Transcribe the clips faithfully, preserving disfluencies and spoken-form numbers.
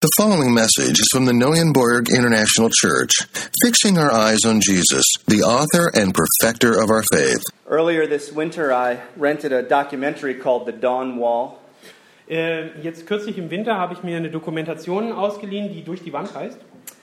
The following message is from the Neuenborg International Church, fixing our eyes on Jesus, the author and perfecter of our faith. Earlier this winter, I rented a documentary called The Dawn Wall. Äh, jetzt kürzlich im Winter habe ich mir eine Dokumentation ausgeliehen, die Durch die Wand heißt.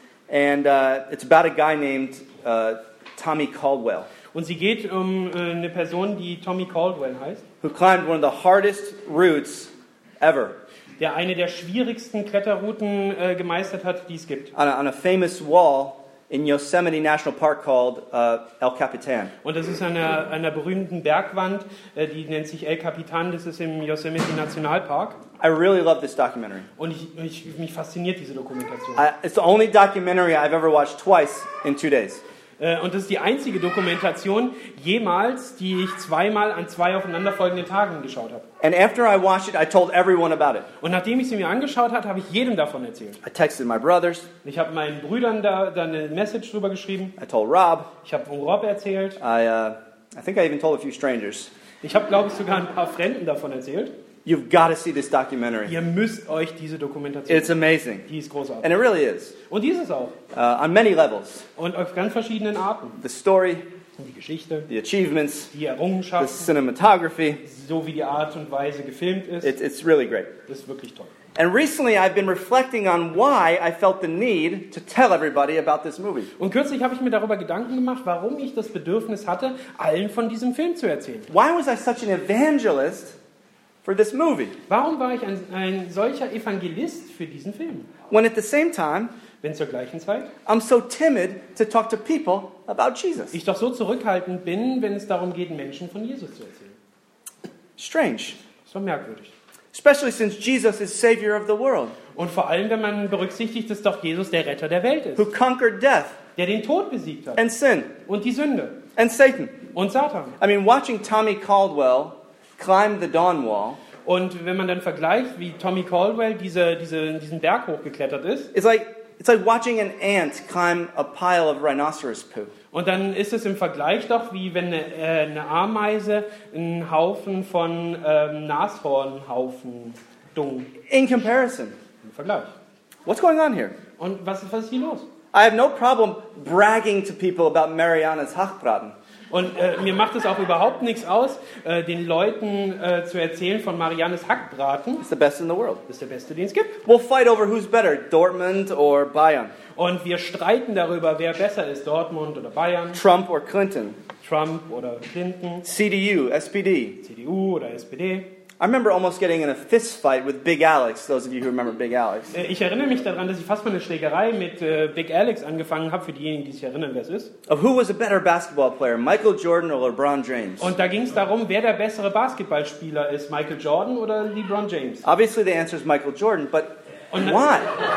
And uh, it's about a guy named uh, Tommy Caldwell, Und sie geht um äh, eine Person, die Tommy Caldwell heißt, who climbed one of the hardest routes ever der eine der schwierigsten Kletterrouten äh, gemeistert hat, die es gibt. on a, on a famous wall in Yosemite National Park called uh, El Capitan. Und das ist an einer, einer berühmten Bergwand, äh, die nennt sich El Capitan, das ist im Yosemite Nationalpark. I really love this documentary. Und ich, ich, mich fasziniert diese Dokumentation. I, it's the only documentary I've ever watched twice in two days. Äh, und das ist die einzige Dokumentation jemals, die ich zweimal an zwei aufeinanderfolgenden Tagen geschaut habe. And after I watched it, I told everyone about it. Und nachdem ich sie mir angeschaut habe, habe ich jedem davon erzählt. I texted my brothers. Ich habe meinen Brüdern da, da eine Message drüber geschrieben. I told Rob. Ich habe von Rob erzählt. I, uh, I think I even told a few strangers. Ich habe, glaube ich, sogar ein paar Fremden davon erzählt. You've got to see this documentary. Ihr müsst euch diese Dokumentation It's amazing. Die ist großartig. And it really is. Und die ist es auch. Uh, on many levels. Und auf ganz verschiedenen Arten. The story, Die Geschichte, the achievements, die the Errungenschaften, cinematography. so wie die Art und Weise gefilmt ist. It's, it's really great. Das ist wirklich toll. And recently I've been reflecting on why I felt the need to tell everybody about this movie. Und kürzlich habe ich mir darüber Gedanken gemacht, warum ich das Bedürfnis hatte, allen von diesem Film zu erzählen. Why was I such an evangelist for this movie? Warum war ich ein, ein solcher Evangelist für diesen Film? When at the same time, Wenn zur gleichen Zeit I'm so timid to talk to people about Jesus. ich doch so zurückhaltend bin, wenn es darum geht, Menschen von Jesus zu erzählen. Strange. Das ist doch merkwürdig. Especially since Jesus is Savior of the world, Und vor allem, wenn man berücksichtigt, dass doch Jesus der Retter der Welt ist, who conquered death der den Tod besiegt hat and sin und die Sünde and Satan. und Satan. I mean, watching Tommy Caldwell climb the Dawn Wall Und wenn man dann vergleicht, wie Tommy Caldwell diese, diese, diesen Berg hochgeklettert ist, It's like it's like watching an ant climb a pile of rhinoceros poo. und dann ist es im Vergleich doch wie wenn eine, äh, eine Ameise einen Haufen von ähm, Nashornhaufen dung. In comparison, Im Vergleich. what's going on here? Und was, was ist hier los? I have no problem bragging to people about Mariana's Hackbraten. Und äh, mir macht es auch überhaupt nichts aus, äh, den Leuten äh, zu erzählen von Mariannes Hackbraten. It's the best in the world. Das ist der beste, den es gibt. We'll fight over who's better, Dortmund or Bayern, Und wir streiten darüber, wer besser ist, Dortmund oder Bayern, Trump or Clinton, Trump oder Clinton, C D U, S P D. C D U oder S P D. I remember almost getting in a fist fight with Big Alex, those of you who remember Big Alex. Äh, Ich erinnere mich daran, dass ich fast mal eine Schlägerei mit äh, Big Alex angefangen habe, für diejenigen, die sich erinnern, wer es ist. Of who was a better basketball player, Michael Jordan or LeBron James. Und da ging es darum, wer der bessere Basketballspieler ist, Michael Jordan oder LeBron James. Obviously the answer is Michael Jordan, but Und, why?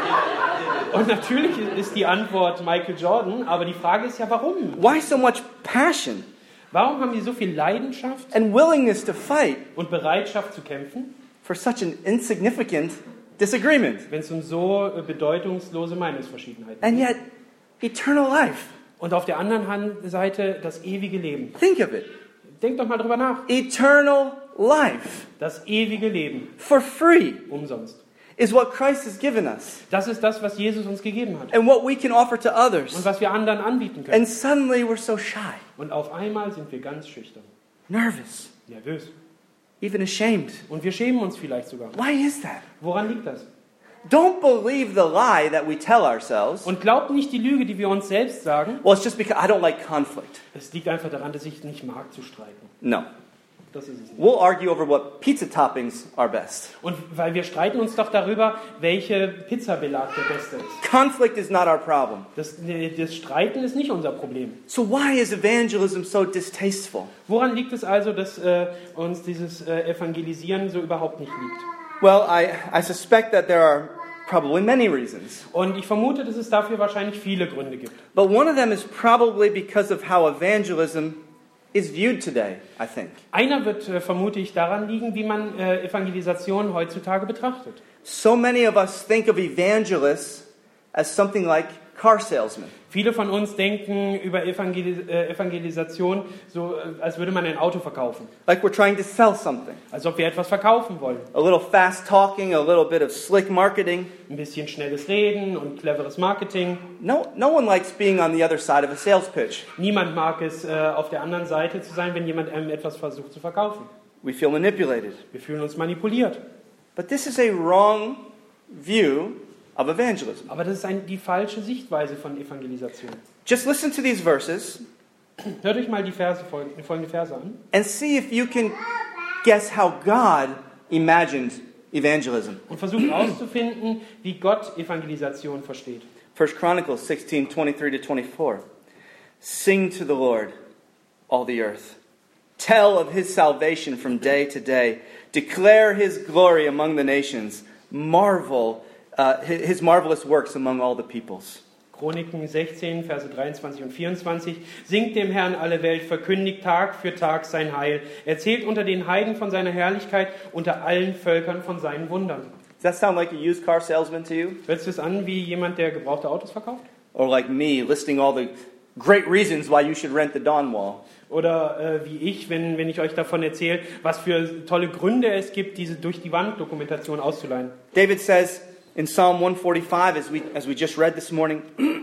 und natürlich ist die Antwort Michael Jordan, aber die Frage ist ja, warum? Why so much passion Warum haben die so viel Leidenschaft and willingness to fight und Bereitschaft zu kämpfen, for such an insignificant disagreement? wenn es um so äh, bedeutungslose Meinungsverschiedenheiten And geht? yet, eternal life. Und auf der anderen Hand- Seite das ewige Leben. Think of it. Denkt doch mal drüber nach. Eternal life Das ewige Leben, for free umsonst. is what Christ has given us Das ist das, was Jesus uns gegeben hat. and what we can offer to Und others. was wir anderen anbieten können. And suddenly we're so shy, Und auf einmal sind wir ganz schüchtern, nervous, nervös. even ashamed. Und wir schämen uns vielleicht sogar. Why is that? Woran liegt das? Don't believe the lie that we tell ourselves. Und glaubt nicht die Lüge, die wir uns selbst sagen. Well, it's just because I don't like conflict. Es liegt einfach daran, dass ich nicht mag zu streiten. No. Das ist es nicht. We'll argue over what pizza toppings are best. Und weil wir streiten uns doch darüber, welche Pizzabelag der beste ist. Conflict is not our problem. Das, das Streiten ist nicht unser Problem. So why is evangelism so distasteful? Woran liegt es also, dass äh, uns dieses äh, Evangelisieren so überhaupt nicht liegt? Well, I, I suspect that there are probably many reasons. Und ich vermute, dass es dafür wahrscheinlich viele Gründe gibt. But one of them is probably because of how evangelism is viewed today, I think. Einer wird, äh, vermute ich, daran liegen, wie man äh, Evangelisation heutzutage betrachtet. So many of us think of evangelists as something like car salesmen. Viele von uns denken über Evangel- äh, Evangelisation so, äh, als würde man ein Auto verkaufen. Like we're trying to sell something. Als ob wir etwas verkaufen wollen. A little fast talking, a little bit of slick marketing. Ein bisschen schnelles Reden und cleveres Marketing. No, no one likes being on the other side of a sales pitch. Niemand mag es, äh, auf der anderen Seite zu sein, wenn jemand einem etwas versucht zu verkaufen. We feel manipulated. Wir fühlen uns manipuliert. But this is a wrong view of evangelism. Aber das ist ein, die falsche Sichtweise von Evangelisation. Just listen to these verses Hört euch mal die Verse, folgende Verse an and see if you can guess how God imagined evangelism. und versucht herauszufinden, wie Gott Evangelisation versteht. First Chronicles sixteen, twenty-three to twenty-four. Sing to the Lord, all the earth. Tell of his salvation from day to day. Declare his glory among the nations. Marvel, uh, his marvelous works among all the peoples. Chroniken sechzehn, Verse dreiundzwanzig und vierundzwanzig. Singt dem Herrn alle Welt, verkündigt Tag für Tag sein Heil. Erzählt unter den Heiden von seiner Herrlichkeit, unter allen Völkern von seinen Wundern. Does that sound like a used car salesman to you? Hört sich das an wie jemand, der gebrauchte Autos verkauft? Or like me, listing all the great reasons why you should rent the Dawn Wall? Oder äh, wie ich, wenn, wenn ich euch davon erzähle, was für tolle Gründe es gibt, diese Durch-die-Wand-Dokumentation auszuleihen. David says in Psalm one forty-five, as we, as we just read this morning,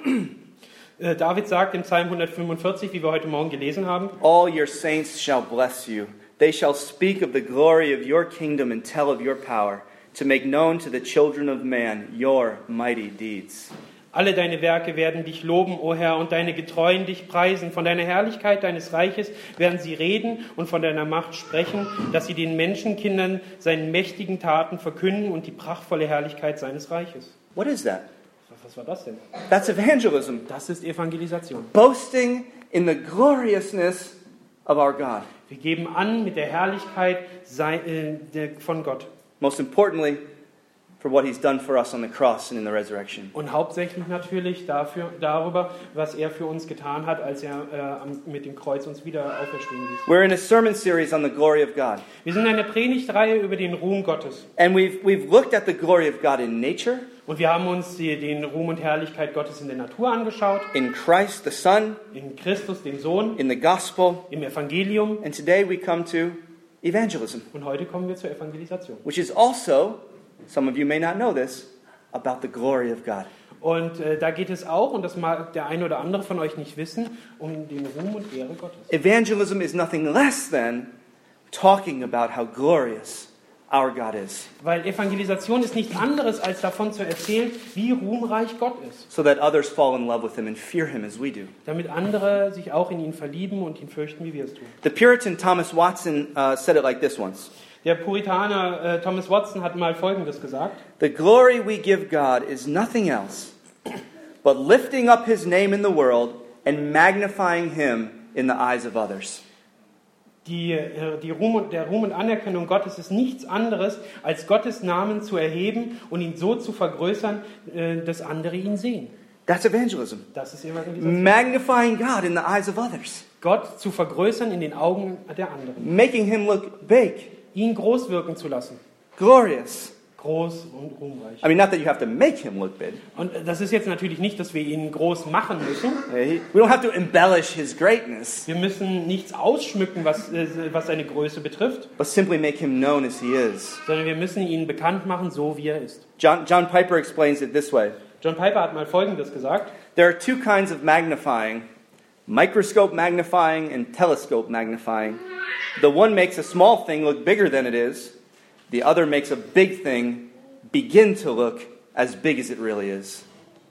Äh, David sagt im Psalm hundertfünfundvierzig, wie wir heute Morgen gelesen haben, all your saints shall bless you. They shall speak of the glory of your kingdom and tell of your power, to make known to the children of man your mighty deeds. alle deine Werke werden dich loben, o Herr, und deine Getreuen dich preisen. Von deiner Herrlichkeit deines Reiches werden sie reden und von deiner Macht sprechen, dass sie den Menschenkindern seine mächtigen Taten verkünden und die prachtvolle Herrlichkeit seines Reiches. What is that? Was war das denn? That's evangelism. Das ist Evangelisation. Boasting in the gloriousness of our God. Wir geben an mit der Herrlichkeit von Gott. Most importantly, for what he's done for us on the cross and in the resurrection. Und hauptsächlich natürlich dafür, darüber, was er für uns getan hat, als er äh, mit dem Kreuz uns wieder auferstehen ließ. We're in a sermon series on the glory of God. Wir sind in einer Predigtreihe über den Ruhm Gottes. And we've, we've looked at the glory of God in nature. Und wir haben uns die, den Ruhm und Herrlichkeit Gottes in der Natur angeschaut. In Christ the Son. In Christus, dem Sohn. In the Gospel. Im Evangelium. And today we come to evangelism. Und heute kommen wir zur Evangelisation. Which is also, some of you may not know this, about the glory of God. Und äh, da geht es auch, und das mag der eine oder andere von euch nicht wissen, um den Ruhm und Ehre Gottes. Evangelism is nothing less than talking about how glorious our God is. Weil Evangelisation ist nichts anderes, als davon zu erzählen, wie ruhmreich Gott ist. So that others fall in love with him and fear him as we do. Damit andere sich auch in ihn verlieben und ihn fürchten, wie wir es tun. The Puritan Thomas Watson uh, said it like this once. Der Puritaner äh, Thomas Watson hat mal Folgendes gesagt. The glory we give God is nothing else but lifting up his name in the world and magnifying him in the eyes of others. Die, die Ruhm und, der Ruhm und Anerkennung Gottes ist nichts anderes, als Gottes Namen zu erheben und ihn so zu vergrößern, dass andere ihn sehen. That's evangelism. Das ist Evangelisation. Magnifying God in the eyes of others. Gott zu vergrößern in den Augen der anderen. Making him look big. Ihn groß wirken zu lassen. Glorious. Groß und ruhmreich. I mean, not that you have to make him look big. Und das ist jetzt natürlich nicht, dass wir ihn groß machen müssen. We don't have to embellish his greatness. Wir müssen nichts ausschmücken, was, was seine Größe betrifft. But simply make him known as he is. Sondern wir müssen ihn bekannt machen, so wie er ist. John, John Piper explains it this way. John Piper hat mal Folgendes gesagt. There are two kinds of magnifying. Microscope magnifying and telescope magnifying. The one makes a small thing look bigger than it is. The other makes a big thing begin to look as big as it really is.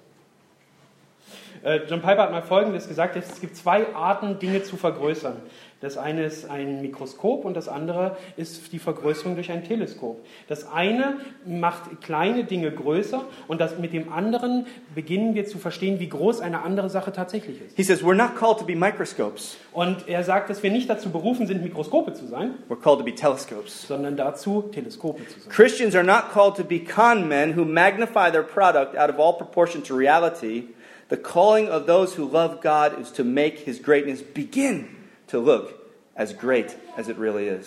John Piper hat mal Folgendes gesagt, es gibt zwei Arten, Dinge zu vergrößern. Das eine ist ein Mikroskop und das andere ist die Vergrößerung durch ein Teleskop. Das eine macht kleine Dinge größer und das mit dem anderen beginnen wir zu verstehen, wie groß eine andere Sache tatsächlich ist. He says we're not called to be microscopes. Und er sagt, dass wir nicht dazu berufen sind, Mikroskope zu sein, we're called to be telescopes. Sondern dazu, Teleskope zu sein. Christians are not called to be con men who magnify their product out of all proportion to reality. The calling of those who love God is to make his greatness begin to look as great as it really is.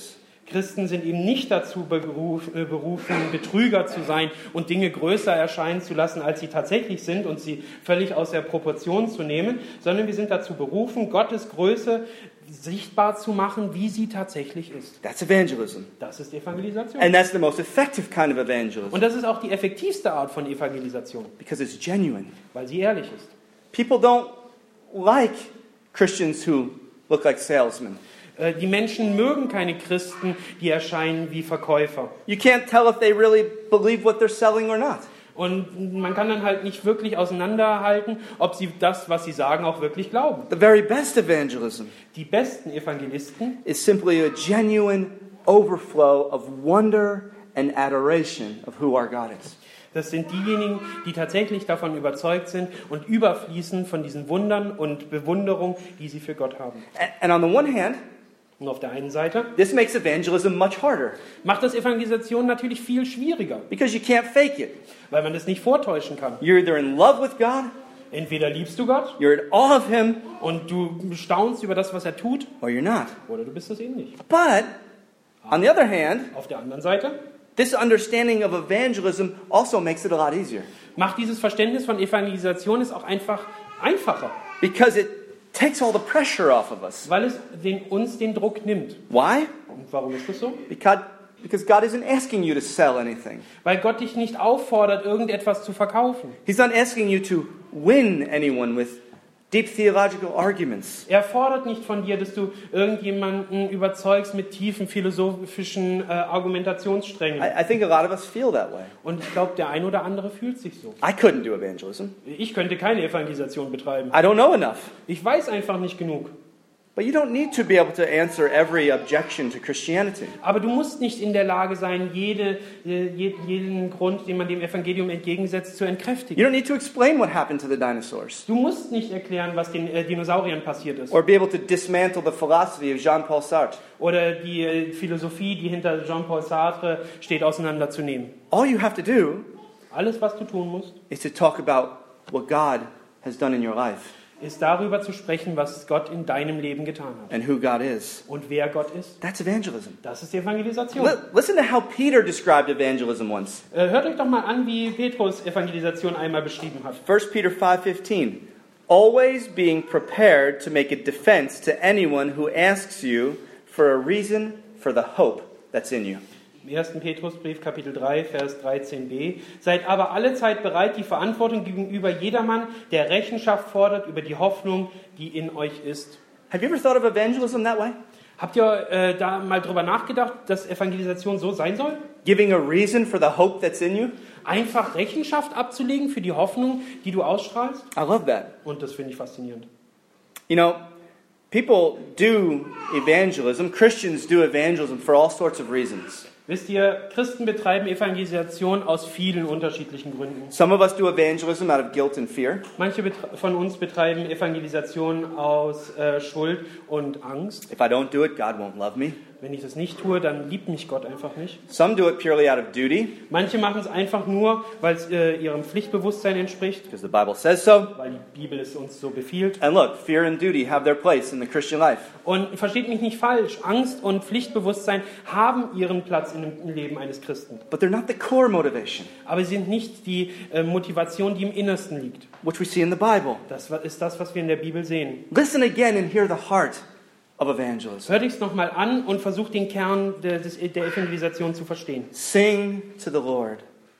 Christen sind eben nicht dazu beruf, äh, berufen, Betrüger zu sein und Dinge größer erscheinen zu lassen, als sie tatsächlich sind und sie völlig aus der Proportion zu nehmen, sondern wir sind dazu berufen, Gottes Größe sichtbar zu machen, wie sie tatsächlich ist. That's evangelism. Das ist Evangelisation. And that's the most effective kind of evangelism Und das ist auch die effektivste Art von Evangelisation, because it's genuine. weil sie ehrlich ist. People don't like Christians who look like salesmen. Äh, Die Menschen mögen keine Christen, die erscheinen wie Verkäufer. You can't tell if they really believe what they're selling or not. Und man kann dann halt nicht wirklich auseinanderhalten, ob sie das, was sie sagen, auch wirklich glauben. The very best evangelism Die besten Evangelisten is simply a genuine overflow of wonder and adoration of who our God is. Das sind diejenigen, die tatsächlich davon überzeugt sind und überfließen von diesen Wundern und Bewunderung, die sie für Gott haben. And on the one hand, Und auf der einen Seite this makes evangelism much harder macht das Evangelisation natürlich viel schwieriger, because you can't fake it. weil man das nicht vortäuschen kann. You're either in love with God, Entweder liebst du Gott you're in awe of Him, und du staunst über das, was er tut, or you're not. oder du bist das eben nicht. But on the other hand, Auf der anderen Seite this understanding of evangelism also makes it a lot easier macht dieses Verständnis von Evangelisation es auch einfach einfacher, because it takes all the pressure off of us. weil es den, uns den Druck nimmt. Why? Und warum ist das so? Because, because God isn't asking you to sell anything. Weil Gott dich nicht auffordert, irgendetwas zu verkaufen. He's not asking you to win anyone with deep theological arguments. Er fordert nicht von dir, dass du irgendjemanden überzeugst mit tiefen philosophischen äh, Argumentationssträngen. I, I think a lot of us feel that way. Und ich glaube, der ein oder andere fühlt sich so. I couldn't do evangelism. Ich könnte keine Evangelisation betreiben. I don't know enough. Ich weiß einfach nicht genug. But you don't need to be able to answer every objection to Christianity. Aber du musst nicht in der Lage sein, jede, je- jeden Grund, den man dem Evangelium entgegensetzt, zu You entkräftigen. don't need to explain what happened to the dinosaurs Du musst nicht erklären, was den äh, Dinosauriern passiert ist. or be able to dismantle the philosophy of Jean-Paul Sartre. Oder die äh, Philosophie, die hinter Jean-Paul Sartre steht, auseinanderzunehmen. All you have to do Alles, was du tun musst, is to talk about what God has done in your life ist darüber zu sprechen, was Gott in deinem Leben getan hat. and who God is. Und wer Gott ist. That's evangelism. Das ist Evangelisation. Li- listen to how Peter described evangelism once. Äh, hört euch doch mal an, wie Petrus Evangelisation einmal beschrieben hat. First Peter five fifteen. Always being prepared to make a defense to anyone who asks you for a reason for the hope that's in you. Im ersten Petrusbrief, Kapitel drei, Vers dreizehn b. Seid aber allezeit bereit, die Verantwortung gegenüber jedermann, der Rechenschaft fordert über die Hoffnung, die in euch ist. Have you ever thought of evangelism that way? Habt ihr äh, da mal drüber nachgedacht, dass Evangelisation so sein soll? Giving a reason for the hope that's in you? Einfach Rechenschaft abzulegen für die Hoffnung, die du ausstrahlst? I love that. Und das finde ich faszinierend. You know, people do evangelism, Christians do evangelism for all sorts of reasons. Wisst ihr, Christen betreiben Evangelisation aus vielen unterschiedlichen Gründen. Some of us do evangelism out of guilt and fear. Manche betre- von uns betreiben Evangelisation aus äh, Schuld und Angst. If I don't do it, God won't love me. Wenn ich das nicht tue, dann liebt mich Gott einfach nicht. Some do it purely out of duty, Manche machen es einfach nur, weil es äh, ihrem Pflichtbewusstsein entspricht, because the Bible says so. weil die Bibel es uns so befiehlt. And look, fear and duty have their place in the Christian life. Und versteht mich nicht falsch, Angst und Pflichtbewusstsein haben ihren Platz in dem Leben eines Christen. But they're not the core motivation, Aber sie sind nicht die äh, Motivation, die im Innersten liegt. which we see in the Bible. Das wa- ist das, was wir in der Bibel sehen. Listen again and hear the heart of evangelism. Hört es nochmal an und versucht den Kern der, des, der Evangelisation zu verstehen. Sing to the Lord.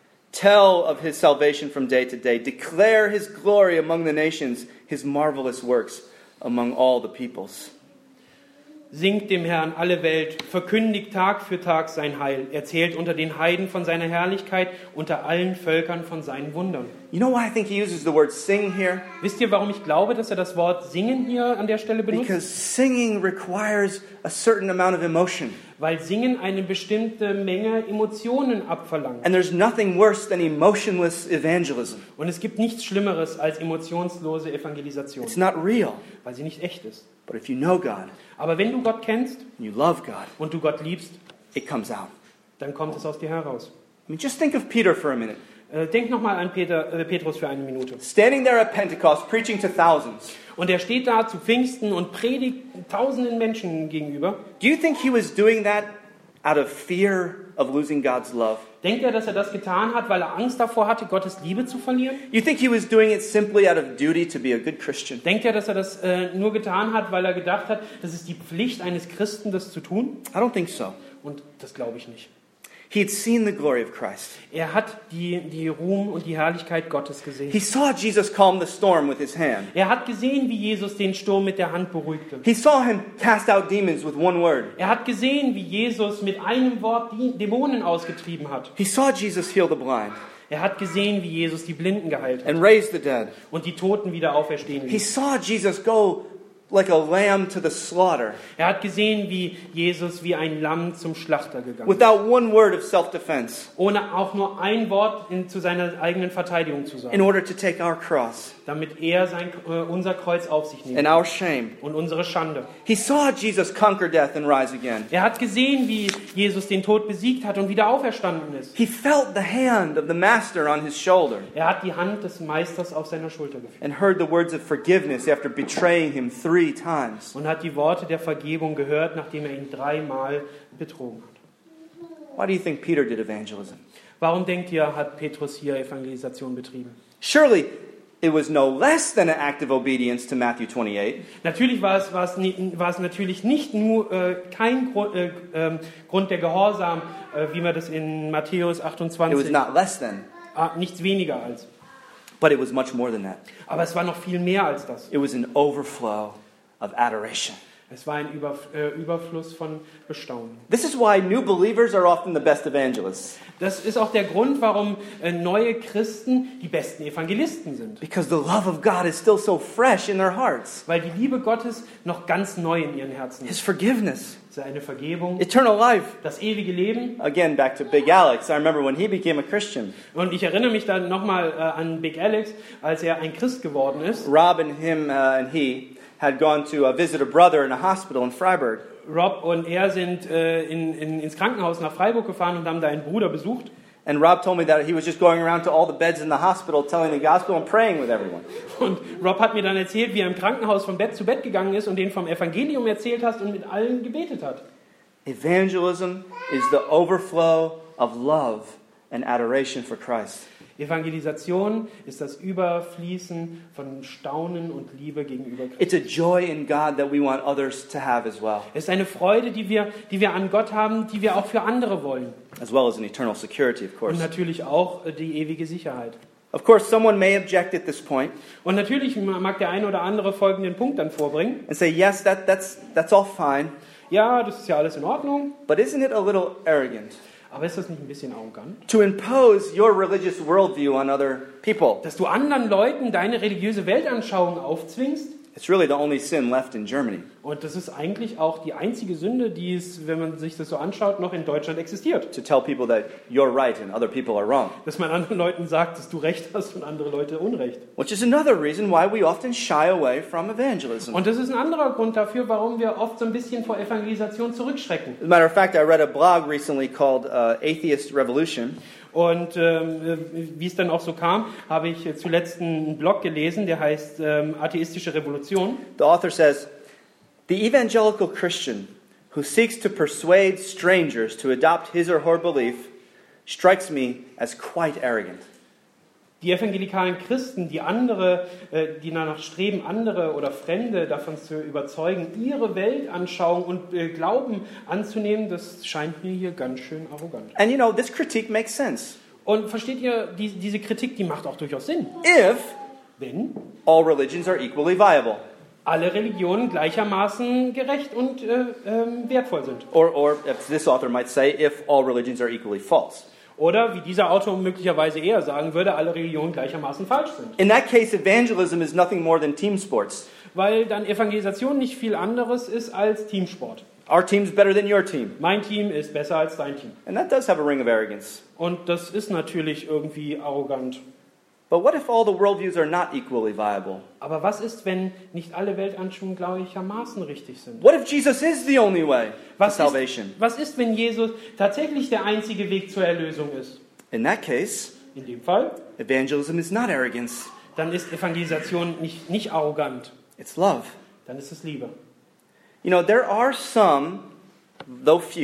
Tell of his salvation from day to day. Declare his glory among the nations, his marvelous works among all the peoples. Singt dem Herrn alle Welt, verkündigt Tag für Tag sein Heil, erzählt unter den Heiden von seiner Herrlichkeit, unter allen Völkern von seinen Wundern. You know why I think he uses the word sing here? Wisst ihr, warum ich glaube, dass er das Wort singen hier an der Stelle benutzt? Because singing requires a certain amount of emotion. Weil Singen eine bestimmte Menge Emotionen abverlangt. And there's nothing worse than emotionless evangelism. Und es gibt nichts Schlimmeres als emotionslose Evangelisation, It's not real. weil sie nicht echt ist. But if you know God Aber wenn du Gott kennst and you love God, und du Gott liebst, it comes out. dann kommt es aus dir heraus. I mean, just think of Peter for a minute. Äh, denk nochmal an Peter, äh, Petrus für eine Minute. Standing there at Pentecost, preaching to thousands. Und er steht da zu Pfingsten und predigt tausenden Menschen gegenüber. Do you think he was doing that out of fear of losing God's love? Denkt er, dass er das getan hat, weil er Angst davor hatte, Gottes Liebe zu verlieren? You think he was doing it simply out of duty to be a good Christian? Denkt er, dass er das äh, nur getan hat, weil er gedacht hat, das ist die Pflicht eines Christen, das zu tun? I don't think so. Und das glaube ich nicht. He had seen the glory of Christ. Er hat die, die Ruhm und die Herrlichkeit Gottes gesehen. He saw Jesus calm the storm with his hand. Er hat gesehen, wie Jesus den Sturm mit der Hand beruhigte. He saw him cast out demons with one word. Er hat gesehen, wie Jesus mit einem Wort die Dämonen ausgetrieben hat. He saw Jesus heal the blind Er hat gesehen, wie Jesus die Blinden geheilt hat and raise the dead. und die Toten wieder auferstehen He ließ. saw Jesus go like a lamb to the slaughter Er hat gesehen, wie Jesus wie ein Lamm zum Schlachter gegangen ist, without one word of self-defense ohne auch nur ein Wort in, zu seiner eigenen Verteidigung zu in sagen, order to take our cross damit er sein, äh, unser Kreuz auf sich and nimmt our shame. und unsere Schande. He saw Jesus conquer death and rise again. Er hat gesehen, wie Jesus den Tod besiegt hat und wieder auferstanden ist. He felt the hand of the master on his shoulder Er hat die Hand des Meisters auf seiner Schulter gefühlt and heard the words of forgiveness after betraying him three times. und hat die Worte der Vergebung gehört, nachdem er ihn dreimal betrogen hat. Why do you think Peter did evangelism? Warum denkt ihr, hat Petrus hier Evangelisation betrieben? Surely it was no less than an act of obedience to Matthew twenty-eight. Natürlich war es, war es, ni- war es natürlich nicht nur äh, kein Grund, äh, ähm, Grund der Gehorsam, äh, wie man das in Matthäus It was achtundzwanzig, not less than, ah, nichts weniger als. but it was much more than that. Aber es war noch viel mehr als das. It was an overflow of adoration. Es war ein Über, äh, Überfluss von Bestaunen. This is why new believers are often the best evangelists, Das ist auch der Grund, warum äh, neue Christen die besten Evangelisten sind. because the love of God is still so fresh in their hearts. Weil die Liebe Gottes noch ganz neu in ihren Herzen His ist. forgiveness, Seine Vergebung, eternal life. das ewige Leben. Again, back to Big Alex. I remember when he became a Christian. Und ich erinnere mich dann nochmal äh, an Big Alex, als er ein Christ geworden ist. Rob and him uh, and he had gone to uh, visit a brother in a hospital in Freiburg. Rob und er sind äh, in, in, ins Krankenhaus nach Freiburg gefahren und haben da einen Bruder besucht. And Rob told me that he was just going around to all the beds in the hospital telling the gospel and praying with everyone. Und Rob hat mir dann erzählt, wie er im Krankenhaus von Bett zu Bett gegangen ist und denen vom Evangelium erzählt hat und mit allen gebetet hat. Evangelism is the overflow of love and adoration for Christ. Evangelisation ist das Überfließen von Staunen und Liebe gegenüber Christus. It's a joy in God that we want others to have as well, Es ist eine Freude, die wir, die wir an Gott haben, die wir auch für andere wollen. as well as an eternal security, of Und course. natürlich auch äh, die ewige Sicherheit. Of course, someone may object at this point Und natürlich mag der eine oder andere folgenden Punkt dann vorbringen. and say, yes, that, that's, that's all fine, Ja, das ist ja alles in Ordnung, but isn't it a little arrogant aber ist das nicht ein bisschen arrogant? to impose your religious worldview on other people? Dass du anderen Leuten deine religiöse Weltanschauung aufzwingst? It's really the only sin left in Germany. Und das ist eigentlich auch die einzige Sünde, die es, wenn man sich das so anschaut, noch in Deutschland existiert. To tell people that you're right and other people are wrong. Dass man anderen Leuten sagt, dass du Recht hast und andere Leute Unrecht. Which is another reason why we often shy away from evangelism. Und das ist ein anderer Grund dafür, warum wir oft so ein bisschen vor Evangelisation zurückschrecken. As a matter of fact, I read a blog recently called uh, Atheist Revolution. Und ähm, wie es dann auch so kam, habe ich zuletzt einen Blog gelesen, der heißt ähm, Atheistische Revolution. The author says, the evangelical Christian who seeks to persuade strangers to adopt his or her belief strikes me as quite arrogant. Die evangelikalen Christen, die andere, äh, die danach streben, andere oder Fremde davon zu überzeugen, ihre Weltanschauung und äh, Glauben anzunehmen, das scheint mir hier ganz schön arrogant. And you know, this critique makes sense. Und versteht ihr, die, diese Kritik, die macht auch durchaus Sinn. If Wenn all religions are equally viable. alle Religionen gleichermaßen gerecht und äh, ähm, wertvoll sind. Or, or as this author might say, if all religions are equally false. Oder, wie dieser Autor möglicherweise eher sagen würde, alle Religionen gleichermaßen falsch sind. In that case, evangelism is nothing more than team sports. Weil dann Evangelisation nicht viel anderes ist als Teamsport. Our team's better than your team. Mein Team ist besser als dein Team. And that does have a ring of arrogance. Und das ist natürlich irgendwie arrogant. But what if all the worldviews are not equally viable? Aber was ist, wenn nicht alle Weltanschauungen gleichermaßen richtig sind? What if Jesus is the only way to Was salvation? ist, was ist, wenn Jesus tatsächlich der einzige Weg zur Erlösung ist? In that case, In dem Fall, evangelism is not arrogance, dann ist Evangelisation nicht, nicht arrogant, it's love. dann ist es Liebe. You know, there are some, though few,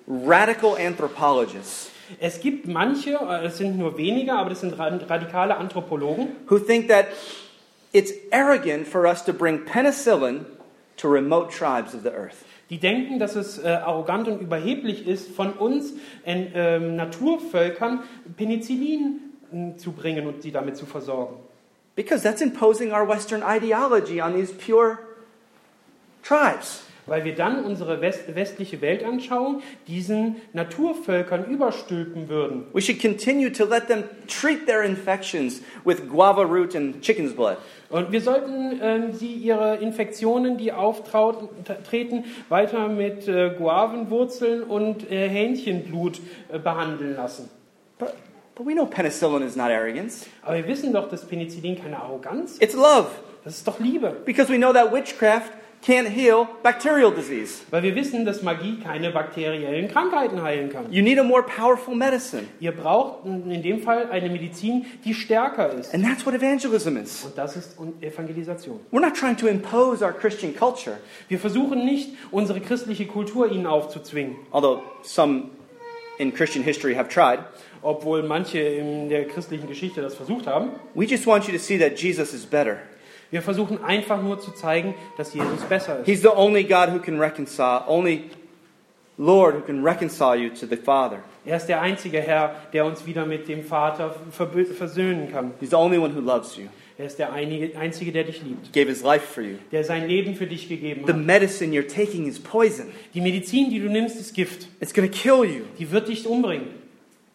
radical anthropologists Es gibt manche, äh, es sind nur wenige, aber das sind ra- radikale Anthropologen, who think that it's arrogant for us to bring penicillin to remote tribes of the earth. die denken, dass es äh, arrogant und überheblich ist, von uns in, ähm, Naturvölkern Penicillin äh, zu bringen und sie damit zu versorgen. Because that's imposing our Western ideology on these pure tribes. Weil wir dann unsere West westliche Weltanschauung diesen Naturvölkern überstülpen würden. We should continue to let them treat their infections with guava root and chicken's blood. Und wir sollten ähm, sie ihre Infektionen, die auftreten, weiter mit äh, Guavenwurzeln und äh, Hähnchenblut äh, behandeln lassen. But, but we know penicillin is not arrogance. Aber wir wissen doch, dass Penicillin keine Arroganz ist. It's love. Das ist doch Liebe. Because we know that witchcraft can't heal bacterial disease. Weil wir wissen, dass Magie keine bakteriellen Krankheiten heilen kann. You need a more powerful medicine. Ihr braucht in dem Fall eine Medizin, die stärker ist. And that's what evangelism is. Und das ist Evangelisation. We're not trying to impose our Christian culture, Wir versuchen nicht, unsere christliche Kultur ihnen aufzuzwingen. although some in Christian history have tried. Obwohl manche in der christlichen Geschichte das versucht haben. We just want you to see that Jesus is better. Wir versuchen einfach nur zu zeigen, dass Jesus besser ist. He's the only God who can reconcile, only Lord who can reconcile you to the Father. Er ist der einzige Herr, der uns wieder mit dem Vater verbö- versöhnen kann. He's the only one who loves you. Er ist der einige, einzige, der dich liebt. Gave his life for you. Der sein Leben für dich gegeben The hat. medicine you're taking is poison. Die Medizin, die du nimmst, ist Gift. It's going to kill you. Die wird dich umbringen.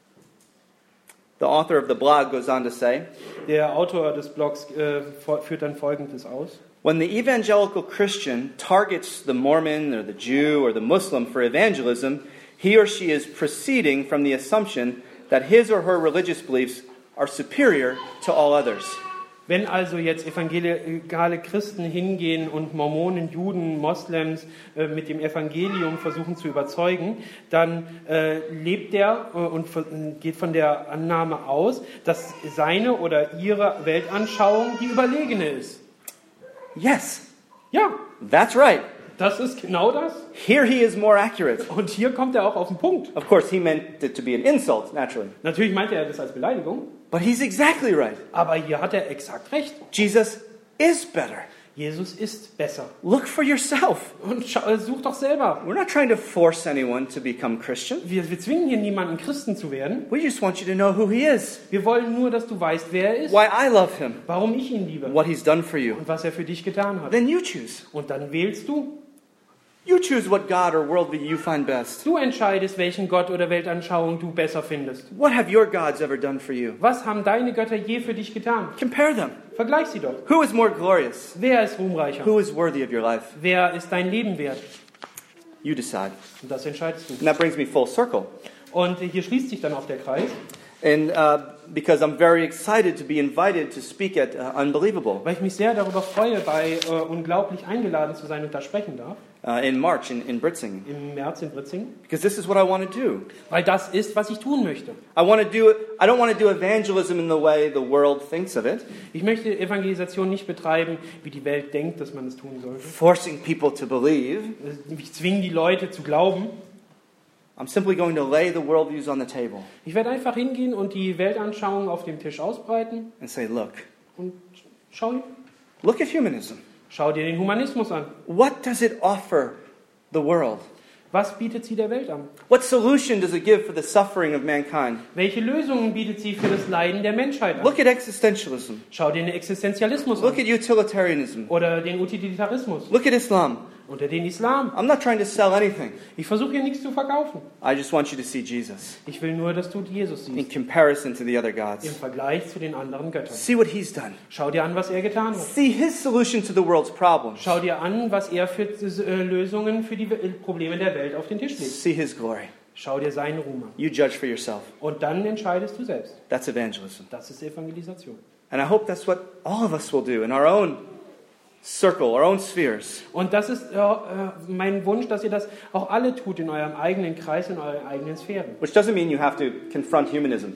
The author of the blog goes on to say, Der Autor des Blogs äh, führt dann Folgendes aus. when the evangelical Christian targets the Mormon or the Jew or the Muslim for evangelism, he or she is proceeding from the assumption that his or her religious beliefs are superior to all others. Wenn also jetzt evangelikale Christen hingehen und Mormonen, Juden, Moslems äh, mit dem Evangelium versuchen zu überzeugen, dann äh, lebt er äh, und ver- geht von der Annahme aus, dass seine oder ihre Weltanschauung die überlegene ist. Yes, Ja, that's right. das ist genau das. Here he is more accurate. Und hier kommt er auch auf den Punkt. Of course, he meant it to be an insult, naturally. Natürlich meinte er das als Beleidigung, But he's exactly right. aber hier hat er exakt recht. Jesus is better. Jesus ist besser. Look for yourself. Und schau, such doch selber. We're not trying to force anyone to become Christian. Wir, wir zwingen hier niemanden, Christen zu werden. We just want you to know who he is, Wir wollen nur, dass du weißt, wer er ist, why I love him, warum ich ihn liebe what he's done for you. und was er für dich getan hat. Then you choose. Und dann wählst du. You choose what God or worldview you find best. Du entscheidest, welchen Gott oder Weltanschauung du besser findest. What have your gods ever done for you? Was haben deine Götter je für dich getan? Compare them. Vergleich sie doch. Who is more glorious? Wer ist ruhmreicher? Who is worthy of your life? Wer ist dein Leben wert? You decide. Und das entscheidest du. And that brings me full circle. Und hier schließt sich dann auch der Kreis, And uh, because I'm very excited to be invited to speak at uh, Unbelievable weil ich mich sehr darüber freue, bei äh, Unglaublich eingeladen zu sein und da sprechen darf, uh, in March in, in Britzing. im März in Britzing. Because this is what I want to do. Weil das ist, was ich tun möchte. I want to do it. I don't want to do evangelism in the way the world thinks of it, Ich möchte Evangelisation nicht betreiben, wie die Welt denkt, dass man es tun sollte. forcing people to believe. Ich zwinge die Leute zu glauben. I'm simply going to lay the worldviews on the table Ich werde einfach hingehen und die Weltanschauung auf dem Tisch ausbreiten and say, look, und schau, look at humanism. schau dir den Humanismus an. What does it offer the world? Was bietet sie der Welt an? What solution does it give for the suffering of mankind? Welche Lösungen bietet sie für das Leiden der Menschheit an? Look at existentialism. Schau dir den Existenzialismus Look an. at utilitarianism. Oder den Utilitarismus. Look at Islam. Oder den Islam. I'm not trying to sell anything. Ich versuche hier nichts zu verkaufen. I just want you to see Jesus Ich will nur, dass du Jesus in siehst. comparison to the other Im gods. Vergleich zu den anderen Göttern. See what he's done. Schau dir an, was er getan hat. See his solution to the world's problems. Schau dir an, was er für äh, Lösungen für die We- Probleme der Welt auf den Tisch legt. See his glory. Schau dir seinen Ruhm an. You judge for yourself. Und dann entscheidest du selbst. That's evangelism. Das ist Evangelisation. And I hope that's what all of us will do in our own circle, our own spheres. Und das ist äh, äh, mein Wunsch, dass ihr das auch alle tut in eurem eigenen Kreis, in euren eigenen Sphären. Which doesn't mean you have to confront humanism.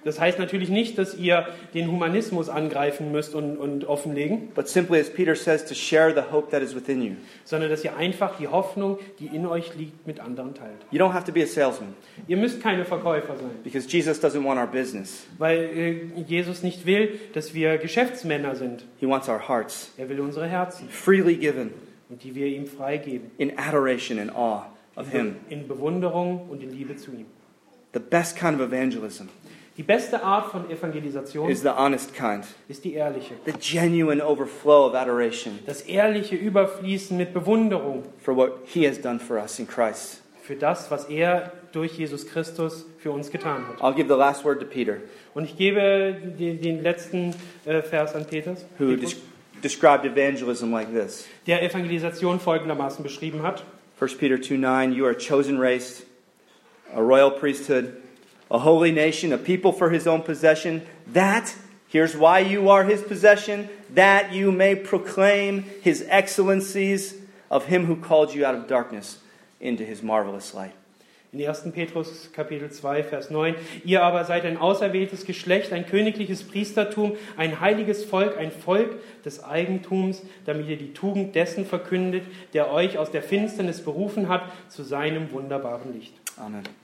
Das heißt natürlich nicht, dass ihr den Humanismus angreifen müsst und, und offenlegen, but simply, as Peter says, to share the hope that is within you. sondern dass ihr einfach die Hoffnung, die in euch liegt, mit anderen teilt. You don't have to be a salesman, Ihr müsst keine Verkäufer sein, because Jesus doesn't want our business. weil äh, Jesus nicht will, dass wir Geschäftsmänner sind. He wants our hearts, Er will unsere Herzen freely given, und die wir ihm freigeben. in adoration and awe of Him. In Bewunderung und in Liebe zu ihm. The best kind of evangelism Die beste Art von Evangelisation is the honest kind, ist die ehrliche. the genuine overflow of adoration Das ehrliche Überfließen mit Bewunderung for what He has done for us in Christ. für das, was er durch Jesus Christus für uns getan hat. I'll give the last word to Peter, Und ich gebe den, den letzten äh, Vers an Petrus, who Petrus, des- described evangelism like this. der Evangelisation folgendermaßen beschrieben hat. First Peter two nine, you are a chosen race, a royal priesthood, a holy nation, a people for His own possession, that, here's why you are His possession, that you may proclaim His excellencies of Him who called you out of darkness into His marvelous light. In ersten Petrus Kapitel zwei, Vers neun. Ihr aber seid ein auserwähltes Geschlecht, ein königliches Priestertum, ein heiliges Volk, ein Volk des Eigentums, damit ihr die Tugend dessen verkündet, der euch aus der Finsternis berufen hat, zu seinem wunderbaren Licht. Amen.